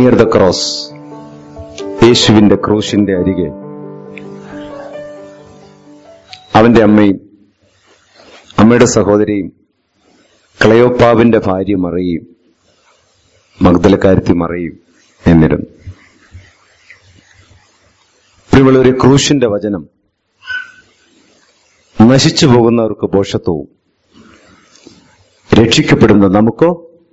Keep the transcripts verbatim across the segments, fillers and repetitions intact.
Near the cross, യേശുവിന്റെ ക്രൂശിന്റെ അരികെ അവന്റെ അമ്മയും അമ്മയുടെ സഹോദരിയും ക്ലയോപ്പാവിന്റെ ഭാര്യ മറിയയും മഗ്ദലക്കാരത്തി മറിയയും എന്നിരുന്നു. പ്രിയമുള്ളവരെ, ക്രൂശിന്റെ വചനം നശിച്ചു പോകുന്നവർക്ക് ഭോഷത്വവും രക്ഷിക്കപ്പെടുന്ന നമുക്കോ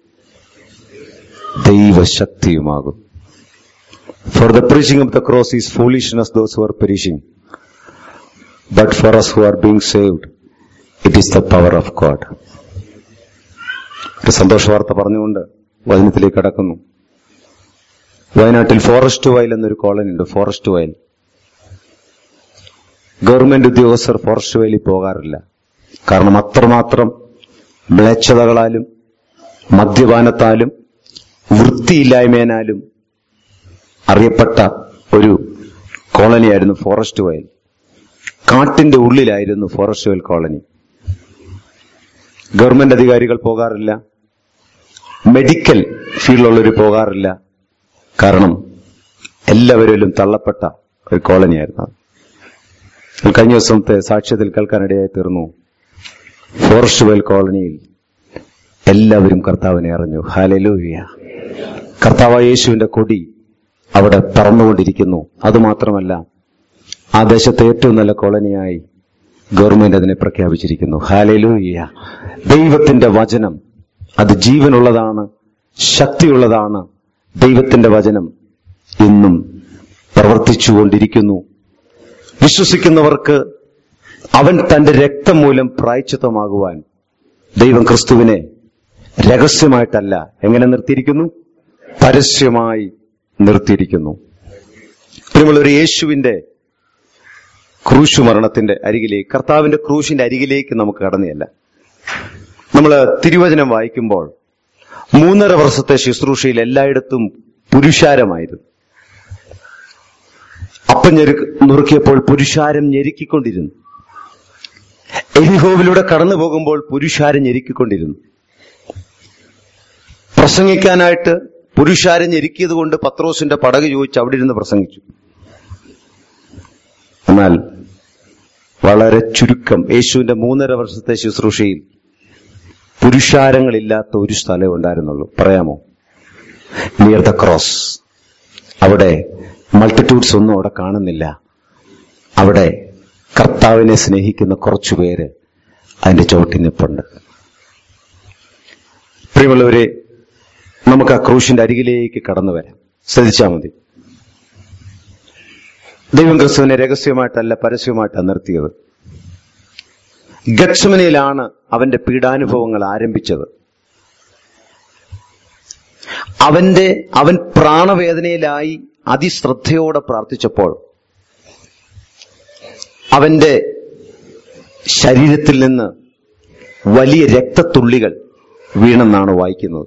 ദൈവശക്തിയുമാകും. For the preaching of the cross is foolishness those who are perishing, but for us who are being saved, it is the power of God. ഒരു സന്തോഷ വാർത്ത പറഞ്ഞുകൊണ്ട് വചനത്തിലേക്ക് കടക്കുന്നു. വയനാട്ടിൽ ഫോറസ്റ്റ് വയൽ എന്നൊരു കോളനി ഉണ്ട്. ഫോറസ്റ്റ് വയൽ ഗവൺമെന്റ് ഉദ്യോഗസ്ഥർ ഫോറസ്റ്റ് വയലിൽ പോകാറില്ല. കാരണം അത്രമാത്രം മ്ലേച്ഛതകളാലും മദ്യപാനത്താലും വൃത്തിയില്ലായ്മേനാലും അറിയപ്പെട്ട ഒരു കോളനിയായിരുന്നു ഫോറസ്റ്റ് വയൽ. കാട്ടിന്റെ ഉള്ളിലായിരുന്നു ഫോറസ്റ്റ് വയൽ കോളനി. ഗവൺമെന്റ് അധികാരികൾ പോകാറില്ല, മെഡിക്കൽ ഫീൽഡിലുള്ളവർ പോകാറില്ല. കാരണം എല്ലാവരിലും തള്ളപ്പെട്ട ഒരു കോളനിയായിരുന്നു. കഴിഞ്ഞ ദിവസത്തെ സാക്ഷ്യത്തിൽ കേൾക്കാനിടയായി തീർന്നു. ഫോറസ്റ്റ് വയൽ കോളനിയിൽ എല്ലാവരും കർത്താവിനെ അറിഞ്ഞു. ഹല്ലേലൂയ! കർത്താവായ യേശുവിന്റെ കൊടി അവിടെ പറന്നുകൊണ്ടിരിക്കുന്നു. അതുമാത്രമല്ല, ആ ദേശത്തെ ഏറ്റവും നല്ല കോളനിയായി ഗവൺമെന്റ് അതിനെ പ്രഖ്യാപിച്ചിരിക്കുന്നു. ഹല്ലേലൂയ! ദൈവത്തിന്റെ വചനം അത് ജീവനുള്ളതാണ്, ശക്തിയുള്ളതാണ്. ദൈവത്തിന്റെ വചനം ഇന്നും പ്രവർത്തിച്ചുകൊണ്ടിരിക്കുന്നു. വിശ്വസിക്കുന്നവർക്ക് അവൻ തന്റെ രക്തം മൂലം പ്രായശ്ചിത്തമാകുവാൻ ദൈവം ക്രിസ്തുവിനെ രഹസ്യമായിട്ടല്ല എങ്ങനെ നിർത്തിയിരിക്കുന്നു? പരസ്യമായി നിർത്തിയിരിക്കുന്നു. പ്രിയമുള്ളവരെ, യേശുവിന്റെ ക്രൂശ് മരണത്തിന്റെ അരികിലേക്ക്, കർത്താവിന്റെ ക്രൂശിന്റെ അരികിലേക്ക് നമുക്ക് കടന്നില്ല. നമ്മൾ തിരുവചനം വായിക്കുമ്പോൾ മൂന്നര വർഷത്തെ ശുശ്രൂഷയിൽ എല്ലായിടത്തും പുരുഷാരമായിരുന്നു. അപ്പം ഞെരു നുറുക്കിയപ്പോൾ പുരുഷാരം ഞെരുക്കിക്കൊണ്ടിരുന്നു. എരിഹോവിലൂടെ കടന്നു പോകുമ്പോൾ പുരുഷാരം ഞെരുക്കിക്കൊണ്ടിരുന്നു. പ്രസംഗിക്കാനായിട്ട് പുരുഷാരം ഞെരുക്കിയത് കൊണ്ട് പത്രോസിന്റെ പടക് ചോദിച്ച് അവിടെ ഇരുന്ന് പ്രസംഗിച്ചു. എന്നാൽ വളരെ ചുരുക്കം യേശുവിന്റെ മൂന്നര വർഷത്തെ ശുശ്രൂഷയിൽ പുരുഷാരങ്ങളില്ലാത്ത ഒരു സ്ഥലം ഉണ്ടായിരുന്നുള്ളൂ. പറയാമോ? Near the cross. അവിടെ മൾട്ടിറ്റ്യൂഡ്സ് ഒന്നും അവിടെ കാണുന്നില്ല. അവിടെ കർത്താവിനെ സ്നേഹിക്കുന്ന കുറച്ചുപേര് അതിന്റെ ചുവട്ടിനിപ്പുണ്ട്. പ്രിയമുള്ളവരെ, നമുക്ക് ആ ക്രൂശിന്റെ അരികിലേക്ക് കടന്നു വരാം. ശ്രദ്ധിച്ചാൽ മതി. ദൈവം ക്രിസ്തുവിനെ രഹസ്യമായിട്ടല്ല പരസ്യമായിട്ടാണ് നിർത്തിയത്. ഗത്സമനയിലാണ് അവന്റെ പീഡാനുഭവങ്ങൾ ആരംഭിച്ചത്. അവന്റെ അവൻ പ്രാണവേദനയിലായി അതിശ്രദ്ധയോടെ പ്രാർത്ഥിച്ചപ്പോൾ അവന്റെ ശരീരത്തിൽ നിന്ന് വലിയ രക്തത്തുള്ളികൾ വീണെന്നാണ് വായിക്കുന്നത്.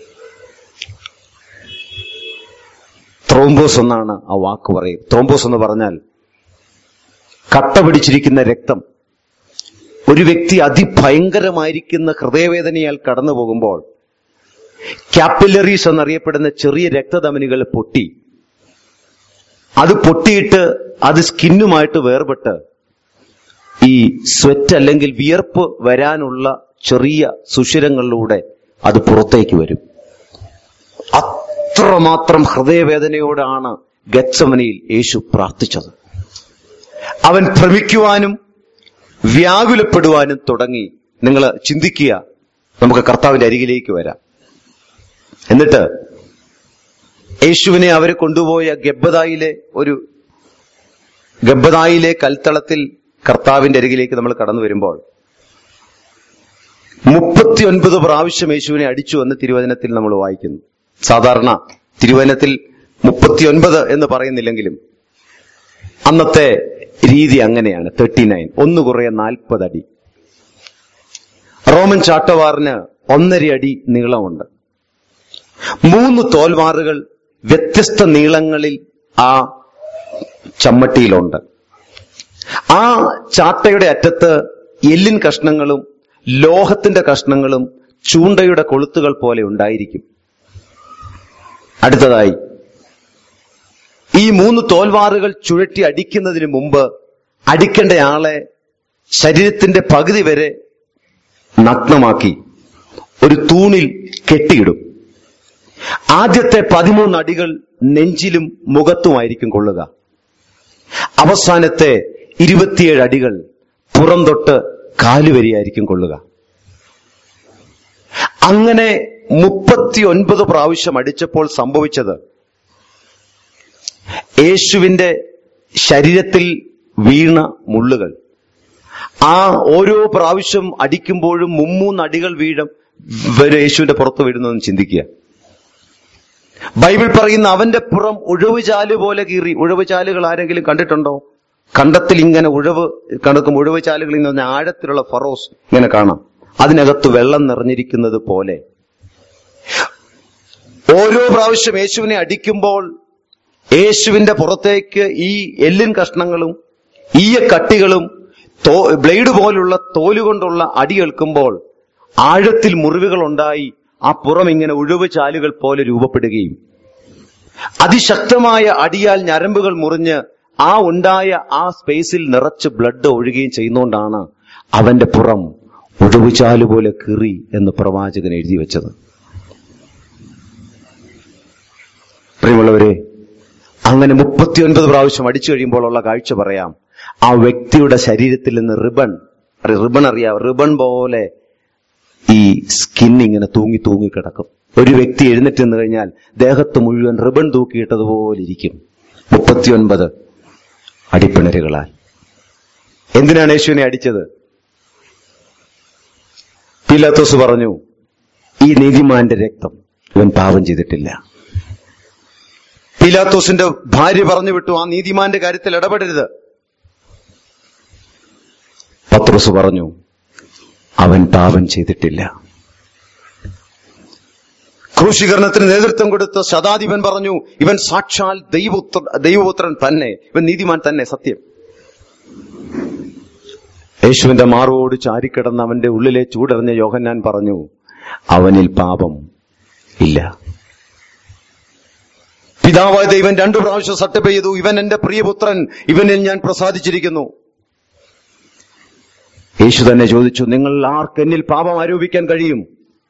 ത്രോംബോസ് എന്നാണ് ആ വാക്ക് പറയും. ത്രോംബോസ് എന്ന് പറഞ്ഞാൽ കട്ട പിടിച്ചിരിക്കുന്ന രക്തം. ഒരു വ്യക്തി അതിഭയങ്കരമായിരിക്കുന്ന ഹൃദയവേദനയാൽ കടന്നു പോകുമ്പോൾ കാപ്പിലറീസ് എന്നറിയപ്പെടുന്ന ചെറിയ രക്തധമനികൾ പൊട്ടി, അത് പൊട്ടിയിട്ട് അത് സ്കിന്നുമായിട്ട് വേർപെട്ട് ഈ സ്വെറ്റ് അല്ലെങ്കിൽ വിയർപ്പ് വരാനുള്ള ചെറിയ സുഷിരങ്ങളിലൂടെ അത് പുറത്തേക്ക് വരും. അത്രമാത്രം ഹൃദയവേദനയോടാണ് ഗത്സമനയിൽ യേശു പ്രാർത്ഥിച്ചത്. അവൻ ഭ്രമിക്കുവാനും വ്യാകുലപ്പെടുവാനും തുടങ്ങി. നിങ്ങൾ ചിന്തിക്കുക, നമുക്ക് കർത്താവിന്റെ അരികിലേക്ക് വരാം. എന്നിട്ട് യേശുവിനെ അവരെ കൊണ്ടുപോയ ഗബ്ബതായിലെ ഒരു ഗബ്ബതായിലെ കൽത്തളത്തിൽ കർത്താവിന്റെ അരികിലേക്ക് നമ്മൾ കടന്നു വരുമ്പോൾ മുപ്പത്തി ഒൻപത് പ്രാവശ്യം യേശുവിനെ അടിച്ചു എന്ന് തിരുവചനത്തിൽ നമ്മൾ വായിക്കുന്നു. സാധാരണ തിരുവചനത്തിൽ മുപ്പത്തി ഒൻപത് എന്ന് പറയുന്നില്ലെങ്കിലും അന്നത്തെ രീതി അങ്ങനെയാണ്. തേർട്ടി നയൻ ഒന്ന് കുറേ നാൽപ്പത് അടി. റോമൻ ചാട്ടവാറിന് ഒന്നര അടി നീളമുണ്ട്. മൂന്ന് തോൽവാറുകൾ വ്യത്യസ്ത നീളങ്ങളിൽ ആ ചമ്മട്ടിയിലുണ്ട്. ആ ചാട്ടയുടെ അറ്റത്ത് എല്ലിൻ കഷ്ണങ്ങളും ലോഹത്തിന്റെ കഷ്ണങ്ങളും ചൂണ്ടയുടെ കൊളുത്തുകൾ പോലെ ഉണ്ടായിരിക്കും. അടുത്തതായി ഈ മൂന്ന് തോൽവാറുകൾ ചുഴറ്റി അടിക്കുന്നതിന് മുമ്പ് അടിക്കേണ്ട ആളെ ശരീരത്തിന്റെ പകുതി വരെ നഗ്നമാക്കി ഒരു തൂണിൽ കെട്ടിയിടും. ആദ്യത്തെ പതിമൂന്ന് അടികൾ നെഞ്ചിലും മുഖത്തുമായിരിക്കും കൊള്ളുക. അവസാനത്തെ ഇരുപത്തിയേഴ് അടികൾ പുറം തൊട്ട് കാലുവരിയായിരിക്കും കൊള്ളുക. അങ്ങനെ മുപ്പത്തി ഒൻപത് പ്രാവശ്യം അടിച്ചപ്പോൾ സംഭവിച്ചത്, യേശുവിന്റെ ശരീരത്തിൽ വീണ മുള്ളുകൾ ആ ഓരോ പ്രാവശ്യം അടിക്കുമ്പോഴും മുമ്മൂന്ന് അടികൾ വീഴും യേശുവിന്റെ പുറത്ത് വീഴുന്നതെന്ന് ചിന്തിക്കുക. ബൈബിൾ പറയുന്ന അവന്റെ പുറം ഉഴവുചാല് പോലെ കീറി. ഉഴവുചാലുകൾ ആരെങ്കിലും കണ്ടിട്ടുണ്ടോ? കണ്ടത്തിൽ ഇങ്ങനെ ഉഴവ് കണക്കും ഉഴവുചാലുകൾ എന്ന് പറഞ്ഞാൽ ആഴത്തിലുള്ള ഫറോസ് ഇങ്ങനെ കാണാം. അതിനകത്ത് വെള്ളം നിറഞ്ഞിരിക്കുന്നത് പോലെ ഓരോ പ്രാവശ്യം യേശുവിനെ അടിക്കുമ്പോൾ യേശുവിന്റെ പുറത്തേക്ക് ഈ എല്ലിൻ കഷ്ണങ്ങളും ഈയ കട്ടികളും ബ്ലേഡ് പോലുള്ള തോലുകൊണ്ടുള്ള അടി കേൾക്കുമ്പോൾ ആഴത്തിൽ മുറിവുകൾ ഉണ്ടായി ആ പുറം ഇങ്ങനെ ഉഴവ് ചാലുകൾ പോലെ രൂപപ്പെടുകയും അതിശക്തമായ അടിയാൽ ഞരമ്പുകൾ മുറിഞ്ഞ് ആ ഉണ്ടായ ആ സ്പേസിൽ നിറച്ച് ബ്ലഡ് ഒഴുകുകയും ചെയ്യുന്നതുകൊണ്ടാണ് അവന്റെ പുറം ഉഴവുചാല് പോലെ കീറി എന്ന് പ്രവാചകൻ എഴുതി വെച്ചത്. പ്രിയമുള്ളവരെ, അങ്ങനെ മുപ്പത്തിയൊൻപത് പ്രാവശ്യം അടിച്ചു കഴിയുമ്പോൾ ഉള്ള കാഴ്ച പറയാം. ആ വ്യക്തിയുടെ ശരീരത്തിൽ നിന്ന് റിബൺ റിബൺ അറിയാം റിബൺ പോലെ ഈ സ്കിൻ ഇങ്ങനെ തൂങ്ങി തൂങ്ങി കിടക്കും. ഒരു വ്യക്തി എഴുന്നേറ്റ് നിന്ന് കഴിഞ്ഞാൽ ദേഹത്ത് മുഴുവൻ റിബൺ തൂക്കിയിട്ടതുപോലെ ഇരിക്കും. മുപ്പത്തിയൊൻപത് അടിപ്പിണരുകളാൽ. എന്തിനാണ് യേശുവിനെ അടിച്ചത്? പീലാത്തോസ് പറഞ്ഞു, ഈ നീതിമാന്റെ രക്തം ഇവൻ പാപം ചെയ്തിട്ടില്ല. പീലാത്തോസിന്റെ ഭാര്യ പറഞ്ഞു വിട്ടു, ആ നീതിമാന്റെ കാര്യത്തിൽ ഇടപെടരുത്. പത്രോസ് പറഞ്ഞു, അവൻ പാപം ചെയ്തിട്ടില്ല. ക്രൂശീകരണത്തിന് നേതൃത്വം കൊടുത്ത ശതാധിപൻ പറഞ്ഞു, ഇവൻ സാക്ഷാൽ ദൈവപുത്ര ദൈവപുത്രൻ തന്നെ, ഇവൻ നീതിമാൻ തന്നെ, സത്യം. യേശുവിന്റെ മാറോട് ചാരിക്കിടന്ന് അവന്റെ ഉള്ളിലെ ചൂടറിഞ്ഞ യോഹന്നാൻ പറഞ്ഞു, അവനിൽ പാപം ഇല്ല. പിതാവായ ദൈവൻ രണ്ടു പ്രാവശ്യം സത്യം ചെയ്തു, ഇവൻ എന്റെ പ്രിയപുത്രൻ, ഇവനിൽ ഞാൻ പ്രസാദിച്ചിരിക്കുന്നു. യേശു തന്നെ ചോദിച്ചു, നിങ്ങൾ ആർക്ക് എന്നിൽ പാപം ആരോപിക്കാൻ കഴിയും?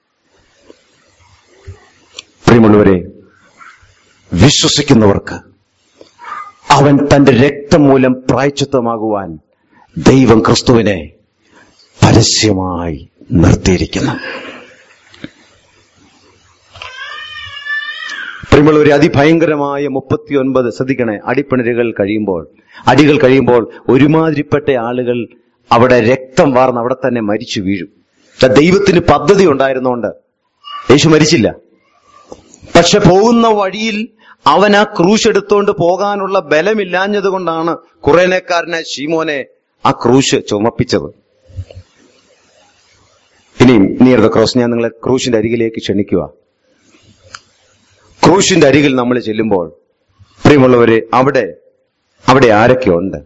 പ്രിയമുള്ളവരെ, വിശ്വസിക്കുന്നവർക്ക് അവൻ തന്റെ രക്തം മൂലം പ്രായശ്ചിത്തമാകുവാൻ ദൈവം ക്രിസ്തുവിനെ പരസ്യമായി നിർത്തിയിരിക്കുന്നു. പ്രിയമുള്ളവരെ, അതിഭയങ്കരമായ മുപ്പത്തി ഒൻപത് ശ്രദ്ധിക്കണേ, അടിപ്പിണരുകൾ കഴിയുമ്പോൾ അടികൾ കഴിയുമ്പോൾ ഒരുമാതിരിപ്പെട്ട ആളുകൾ അവിടെ രക്തം വാർന്ന് അവിടെ തന്നെ മരിച്ചു വീഴും. ദൈവത്തിന് പദ്ധതി ഉണ്ടായിരുന്നോണ്ട് യേശു മരിച്ചില്ല. പക്ഷെ പോകുന്ന വഴിയിൽ അവൻ ആ ക്രൂശ് എടുത്തുകൊണ്ട് പോകാനുള്ള ബലമില്ലാഞ്ഞത് കൊണ്ടാണ് കുറേനേക്കാരനെ ശീമോനെ ആ ക്രൂശ് ചുമപ്പിച്ചത്. ഇനിയും നിയർ ദ ക്രോസ് ഞാൻ നിങ്ങളെ ക്രൂശിന്റെ അരികിലേക്ക് ക്ഷണിക്കുക. ക്രൂശിന്റെ അരികിൽ നമ്മൾ ചെല്ലുമ്പോൾ പ്രിയമുള്ളവരെ, അവിടെ അവിടെ ആരൊക്കെയുണ്ട്?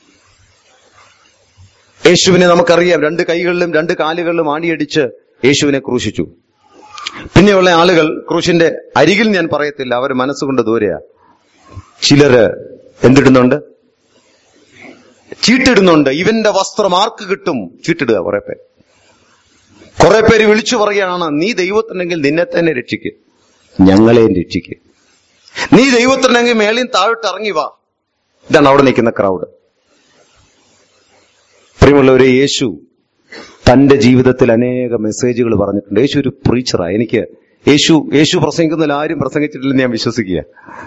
യേശുവിനെ നമുക്കറിയാം, രണ്ട് കൈകളിലും രണ്ട് കാലുകളിലും ആണിയടിച്ച് യേശുവിനെ ക്രൂശിച്ചു. പിന്നെയുള്ള ആളുകൾ ക്രൂശിന്റെ അരികിൽ ഞാൻ പറയത്തില്ല, അവർ മനസ്സുകൊണ്ട് ദൂരെയാ. ചിലര് എന്തിടുന്നുണ്ട്? ചീട്ടിടുന്നുണ്ട്. ഇവന്റെ വസ്ത്രം ആർക്ക് കിട്ടും? ചീട്ടിടുക. കുറെ പേര് കുറെ പേര് വിളിച്ചു പറയുകയാണ്, നീ ദൈവത്തിനെങ്കിൽ നിന്നെ തന്നെ രക്ഷിക്ക്, ഞങ്ങളെയും രക്ഷിക്ക്. നീ ദൈവത്തിനെങ്കിൽ മേളിൽ താഴോട്ട് ഇറങ്ങി വാ. ഇതാണ് അവിടെ നിൽക്കുന്ന ക്രൗഡ്. പ്രിയമുള്ളവരെ, യേശു തന്റെ ജീവിതത്തിൽ അനേക മെസ്സേജുകൾ പറഞ്ഞിട്ടുണ്ട്. യേശു ഒരു പ്രീച്ചറാ. എനിക്ക് യേശു യേശു പ്രസംഗിക്കുന്നതിൽ ആരും പ്രസംഗിച്ചിട്ടില്ലെന്ന് ഞാൻ വിശ്വസിക്കുക.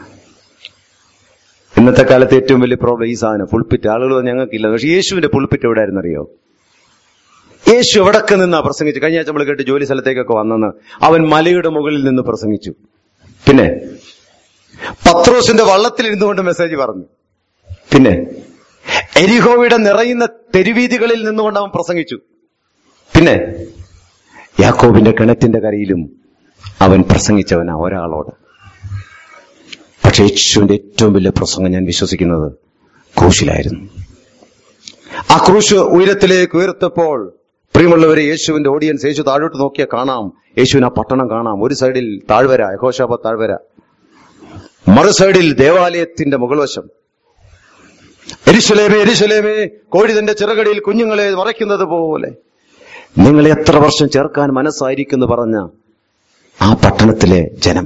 ഇന്നത്തെ കാലത്ത് ഏറ്റവും വലിയ പ്രോബ്ലം ഈ സാധനം, പുൾപ്പിറ്റ്. ആളുകൾ ഞങ്ങൾക്കില്ല. പക്ഷെ യേശുവിന്റെ പുൾപ്പിറ്റ് എവിടെ ആയിരുന്നു അറിയോ? യേശു എവിടൊക്കെ നിന്നാ പ്രസംഗിച്ചു? കഴിഞ്ഞ ആഴ്ച നമ്മൾ കേട്ട് ജോലി സ്ഥലത്തേക്കൊക്കെ വന്നെന്ന് അവൻ മലയുടെ മുകളിൽ നിന്ന് പ്രസംഗിച്ചു. പിന്നെ പത്രോസിന്റെ വള്ളത്തിൽ ഇരുന്നുകൊണ്ട് മെസ്സേജ് പറഞ്ഞു. പിന്നെ എരിഹോയുടെ നിറയുന്ന തെരുവീതികളിൽ നിന്നുകൊണ്ട് അവൻ പ്രസംഗിച്ചു. പിന്നെ യാക്കോബിന്റെ കിണറ്റിന്റെ കരയിലും അവൻ പ്രസംഗിച്ചവനാ ഒരാളോട്. പക്ഷെ യേശുവിന്റെ ഏറ്റവും വലിയ പ്രസംഗം ഞാൻ വിശ്വസിക്കുന്നത് ക്രൂശിലായിരുന്നു. ആ ക്രൂശ് ഉയരത്തിലേക്ക് ഉയർത്തപ്പോൾ പ്രിയമുള്ളവരെ, യേശുവിന്റെ ഓഡിയൻസ്, യേശു താഴോട്ട് നോക്കിയാൽ കാണാം യേശുവിന് ആ പട്ടണം കാണാം. ഒരു സൈഡിൽ താഴ്വര, യഹോശാപ താഴ്വര, മറു സൈഡിൽ ദേവാലയത്തിന്റെ മുകൾ വശം. യെരൂശലേമേ യെരൂശലേമേ, കോഴി തന്റെ ചിറകടിയിൽ കുഞ്ഞുങ്ങളെ മറയ്ക്കുന്നത് പോലെ നിങ്ങളെ എത്ര വർഷം ചേർക്കാൻ മനസ്സായിരിക്കുന്നു പറഞ്ഞ ആ പട്ടണത്തിലെ ജനം,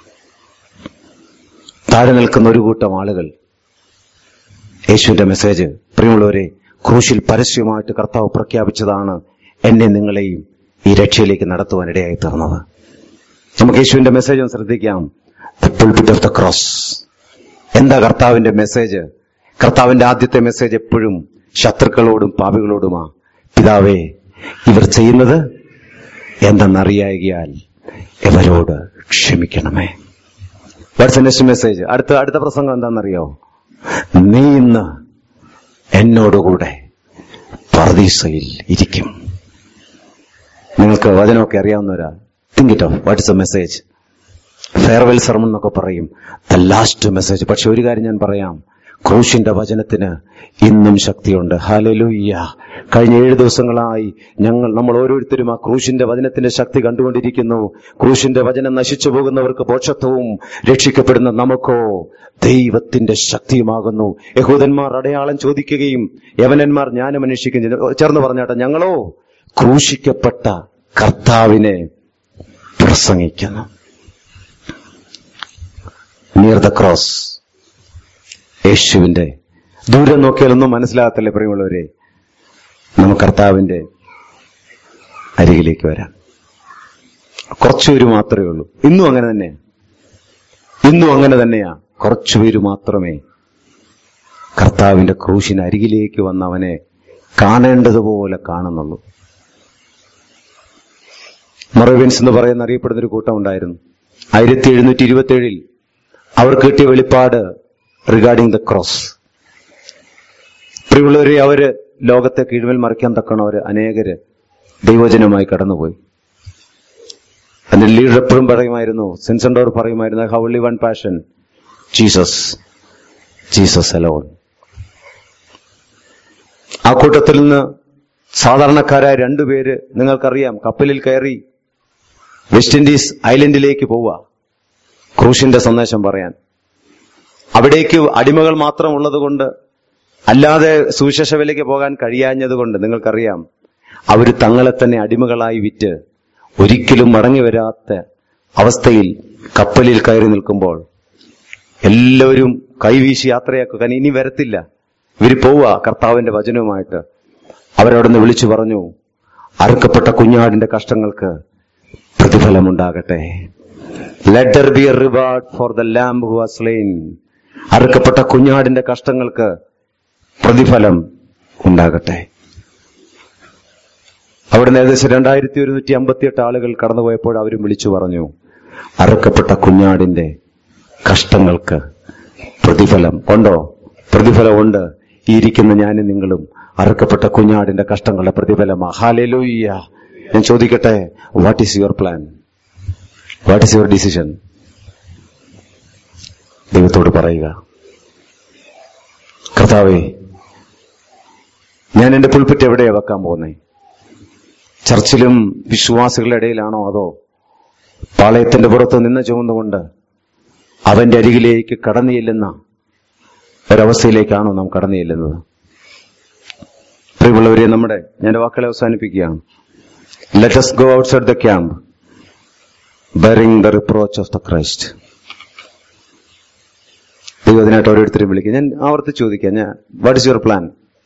താഴെ നിൽക്കുന്ന ഒരു കൂട്ടം ആളുകൾ. യേശുവിന്റെ മെസ്സേജ്, പ്രിയമുള്ളവരെ, ക്രൂശിൽ പരസ്യമായിട്ട് കർത്താവ് പ്രഖ്യാപിച്ചതാണ് എന്നെ നിങ്ങളെയും ഈ രക്ഷയിലേക്ക് നടത്തുവാൻ ഇടയായി തീർന്നത്. നമുക്ക് യേശുവിന്റെ മെസ്സേജ് ഒന്ന് ശ്രദ്ധിക്കാം. The pulpit of the cross. എന്താ കർത്താവിന്റെ മെസ്സേജ്? കർത്താവിന്റെ ആദ്യത്തെ മെസ്സേജ് എപ്പോഴും ശത്രുക്കളോടും പാപികളോടുമാ. പിതാവേ, ഇവർ ചെയ്യുന്നത് എന്തെന്നറിയായികയാൽ ഇവരോട് ക്ഷമിക്കണമേ. What's the next message? അടുത്ത അടുത്ത പ്രസംഗം എന്താണെന്നറിയോ? നീ ഇന്ന് എന്നോടുകൂടെ പർദീസയിൽ ഇരിക്കും. നിങ്ങൾക്ക് വചനമൊക്കെ അറിയാവുന്നവരാ. Think it of. What is the message? Farewell sermon എന്നൊക്കെ പറയും, ദ ലാസ്റ്റ് മെസ്സേജ്. പക്ഷെ ഒരു കാര്യം ഞാൻ പറയാം, ക്രൂശിന്റെ വചനത്തിന് ഇന്നും ശക്തിയുണ്ട്. ഹല്ലേലൂയ. കഴിഞ്ഞ ഏഴ് ദിവസങ്ങളായി ഞങ്ങൾ നമ്മൾ ഓരോരുത്തരും ആ ക്രൂശിന്റെ വചനത്തിന്റെ ശക്തി കണ്ടുകൊണ്ടിരിക്കുന്നു. ക്രൂശിന്റെ വചനം നശിച്ചു പോകുന്നവർക്ക് പോഷത്വവും, രക്ഷിക്കപ്പെടുന്ന നമുക്കോ ദൈവത്തിന്റെ ശക്തിയുമാകുന്നു. യഹൂദന്മാർ അടയാളം ചോദിക്കുകയും യവനന്മാർ ജ്ഞാനം അന്വേഷിക്കുകയും ചെയ്തു. ചേർന്ന് പറഞ്ഞാട്ടെ, ഞങ്ങളോ ക്രൂശിക്കപ്പെട്ട കർത്താവിനെ പ്രസംഗിക്കുന്നു. Near the cross. യേശുവിന്റെ ദൂരം നോക്കിയാലൊന്നും മനസ്സിലാകത്തില്ലേ പ്രിയമുള്ളവരെ? നമുക്ക് കർത്താവിന്റെ അരികിലേക്ക് വരാം. കുറച്ചുപേര് മാത്രമേ ഉള്ളൂ. ഇന്നും അങ്ങനെ തന്നെ ഇന്നും അങ്ങനെ തന്നെയാ. കുറച്ചുപേര് മാത്രമേ കർത്താവിന്റെ ക്രൂശിന് അരികിലേക്ക് വന്ന് അവനെ കാണേണ്ടതുപോലെ കാണുന്നുള്ളൂ. മൊറേവിയൻസ് എന്ന് പറയുന്ന അറിയപ്പെടുന്ന ഒരു കൂട്ടം ഉണ്ടായിരുന്നു. ആയിരത്തി എഴുന്നൂറ്റി ഇരുപത്തി ഏഴിൽ അവർക്ക് കിട്ടിയ വെളിപ്പാട് റിഗാർഡിംഗ് ദ ക്രോസ്. പ്രിയമുള്ളവരെ, അവര് ലോകത്തെ കീഴ്മേൽ മറിക്കാൻ തക്കണം അവര് അനേകര് ദൈവജനമായി കടന്നുപോയി. അതിന്റെ ലീഡർ എപ്പോഴും പറയുമായിരുന്നു, സെൻസൻഡോർ പറയുമായിരുന്നു, how only one passion, Jesus, Jesus alone. ആ കൂട്ടത്തിൽ നിന്ന് സാധാരണക്കാരായ രണ്ടുപേര് നിങ്ങൾക്കറിയാം, കപ്പലിൽ കയറി വെസ്റ്റ് ഇൻഡീസ് ഐലൻഡിലേക്ക് പോവുക ക്രൂശിന്റെ സന്ദേശം പറയാൻ. അവിടേക്ക് അടിമകൾ മാത്രം ഉള്ളത് കൊണ്ട്, അല്ലാതെ സുവിശേഷ വിലയ്ക്ക് പോകാൻ കഴിയാഞ്ഞത് കൊണ്ട് നിങ്ങൾക്കറിയാം, അവർ തങ്ങളെ തന്നെ അടിമകളായി വിറ്റ് ഒരിക്കലും മടങ്ങി വരാത്ത അവസ്ഥയിൽ കപ്പലിൽ കയറി നിൽക്കുമ്പോൾ എല്ലാവരും കൈവീശി യാത്രയാക്കുക, ഇനി വരത്തില്ല, ഇവര് പോവുക കർത്താവിന്റെ വചനവുമായിട്ട്. അവരവിടെ നിന്ന് വിളിച്ചു പറഞ്ഞു, അറുക്കപ്പെട്ട കുഞ്ഞാടിന്റെ കഷ്ടങ്ങൾക്ക് പ്രതിഫലമുണ്ടാകട്ടെ. Let there be a reward for the lamb who was slain. അറുക്കപ്പെട്ട കുഞ്ഞാടിന്റെ കഷ്ടങ്ങൾക്ക് പ്രതിഫലം ഉണ്ടാകട്ടെ. അവിടുന്ന് ഏകദേശം രണ്ടായിരത്തി ഒരുന്നൂറ്റി അമ്പത്തിയെട്ട് ആളുകൾ കടന്നുപോയപ്പോൾ അവരും വിളിച്ചു പറഞ്ഞു, അറുക്കപ്പെട്ട കുഞ്ഞാടിന്റെ കഷ്ടങ്ങൾക്ക് പ്രതിഫലം ഉണ്ടോ? പ്രതിഫലമുണ്ട്. ഈ ഇരിക്കുന്ന ഞാനും നിങ്ങളും അറുക്കപ്പെട്ട കുഞ്ഞാടിന്റെ കഷ്ടങ്ങളുടെ പ്രതിഫലമാ. ഹല്ലേലൂയ. ഞാൻ ചോദിക്കട്ടെ, what is your plan? What is your decision? ദൈവത്തോട് പറയുക, കർത്താവേ, ഞാൻ എന്റെ പുൽപ്പിറ്റ് എവിടെയാ വെക്കാൻ പോകുന്നേ? ചർച്ചിലും വിശ്വാസികളുടെ ഇടയിലാണോ, അതോ പാളയത്തിന്റെ പുറത്ത് നിന്ന് ചുമന്നുകൊണ്ട് അവന്റെ അരികിലേക്ക് കടന്നു ചെല്ലുന്ന ഒരവസ്ഥയിലേക്കാണോ നാം കടന്നു ചെല്ലുന്നത്? പ്രിയമുള്ളവരെ, നമ്മുടെ ഞാൻ വാക്കുകളെ അവസാനിപ്പിക്കുകയാണ്. Let us go outside the camp bearing the reproach of the Christ. ദൈവത്തിനായിട്ട് ഓരോരുത്തരും വിളിക്കുക. ഞാൻ ആവർത്തിച്ച് ചോദിക്കാം, ഞാൻ what is your plan?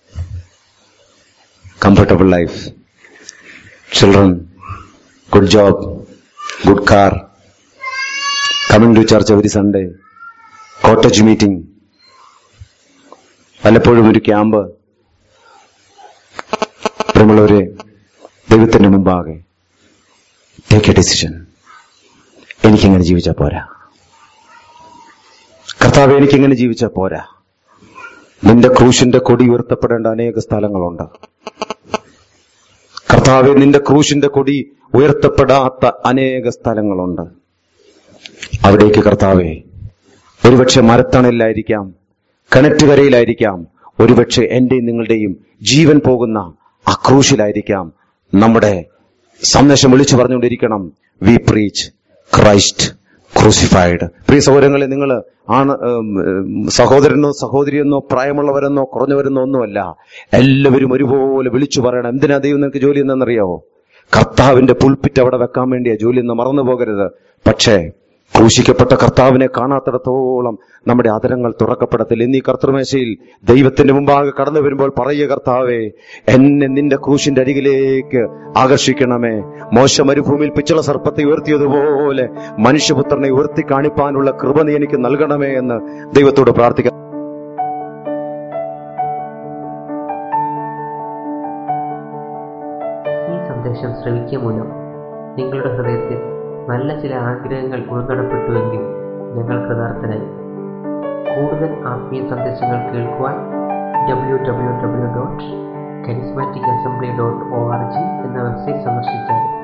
Comfortable life, children, good job, good car, coming to church every Sunday, cottage meeting, പലപ്പോഴും ഒരു ക്യാമ്പ്. പ്രിയമുള്ളവരെ, ദൈവത്തിന്റെ മുമ്പാകെ ടേക്ക് എ ഡിസിഷൻ. എനിക്കിങ്ങനെ ജീവിച്ചാൽ പോരാ കർത്താവേ, എനിക്കിങ്ങനെ ജീവിച്ചാൽ പോരാ. നിന്റെ ക്രൂശിന്റെ കൊടി ഉയർത്തപ്പെടേണ്ട അനേക സ്ഥലങ്ങളുണ്ട് കർത്താവേ. നിന്റെ ക്രൂശിന്റെ കൊടി ഉയർത്തപ്പെടാത്ത അനേക സ്ഥലങ്ങളുണ്ട്. അവിടേക്ക് കർത്താവേ, ഒരുപക്ഷെ മരത്തണലിലായിരിക്കാം, കിണറ്റുകരയിലായിരിക്കാം, ഒരുപക്ഷെ എന്റെയും നിങ്ങളുടെയും ജീവൻ പോകുന്ന ആ ക്രൂശിലായിരിക്കാം. നമ്മുടെ സന്ദേശം വിളിച്ചു പറഞ്ഞുകൊണ്ടിരിക്കണം, വി പ്രീച്ച് ക്രൈസ്റ്റ് ക്രൂസിഫൈഡ്. പ്രിയ സഹോദരങ്ങളെ, നിങ്ങൾ ആണ് സഹോദരനോ സഹോദരിയെന്നോ പ്രായമുള്ളവരെന്നോ കുറഞ്ഞവരെന്നോ ഒന്നുമല്ല. എല്ലാവരും ഒരുപോലെ വിളിച്ചു പറയണം. എന്തിനാ ദൈവം നിനക്ക് ജോലി എന്നറിയാവോ? കർത്താവിന്റെ പുൽപ്പിറ്റ് അവിടെ വെക്കാൻ വേണ്ടിയാ ജോലി എന്ന് മറന്നു പോകരുത്. പക്ഷേ ക്രൂശിക്കപ്പെട്ട കർത്താവിനെ കാണാത്തിടത്തോളം നമ്മുടെ അതരങ്ങൾ തുറക്കപ്പെടത്തില്ല. ഇന്നീ കർത്തൃമേശയിൽ ദൈവത്തിന്റെ മുമ്പാകെ കടന്നു വരുമ്പോൾ പറയുക, കർത്താവേ, എന്നെ നിന്റെ ക്രൂശിന്റെ അരികിലേക്ക് ആകർഷിക്കണമേ. മോശ മരുഭൂമിയിൽ പിച്ചള സർപ്പത്തെ ഉയർത്തിയതുപോലെ മനുഷ്യപുത്രനെ ഉയർത്തി കാണിപ്പാനുള്ള കൃപ നീ എനിക്ക് നൽകണമേ എന്ന് ദൈവത്തോട് പ്രാർത്ഥിക്കാം. ഈ സന്ദേശം ശ്രവിക്കുക മൂലം നിങ്ങളുടെ ഹൃദയത്തിൽ നല്ല ചില ആഗ്രഹങ്ങൾ ഉൾനടപ്പെട്ടുവെങ്കിൽ ഞങ്ങൾ കൃതാർത്ഥനായി. കൂടുതൽ ആത്മീയ സന്ദേശങ്ങൾ കേൾക്കുവാൻ W W W dot charismatic assembly dot O R G എന്ന വെബ്സൈറ്റ് സന്ദർശിച്ചാൽ